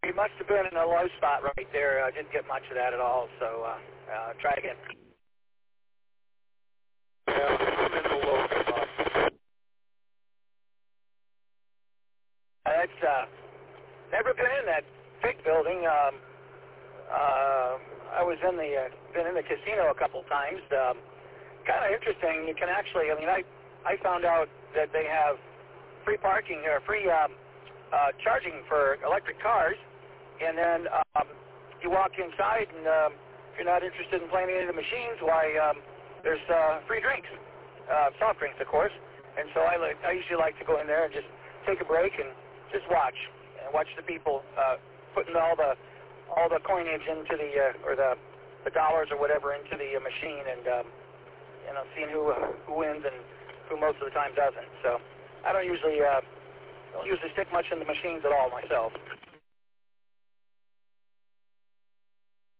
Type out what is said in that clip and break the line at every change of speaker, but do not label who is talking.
You must have been in a low spot right there. I didn't get much of that at all, so try again.
Yeah, I'm in the low spot.
It's never been in that big building. I was in been in the casino a couple times. Kind of interesting. You can actually, I found out that they have free parking or free charging for electric cars, and then you walk inside, and if you're not interested in playing any of the machines, why there's free drinks, soft drinks, of course. And so I usually like to go in there and just take a break and just watch the people putting all the coinage into or the dollars or whatever into the machine, and seeing who wins and who most of the time doesn't. So I don't usually stick much in the machines at all myself.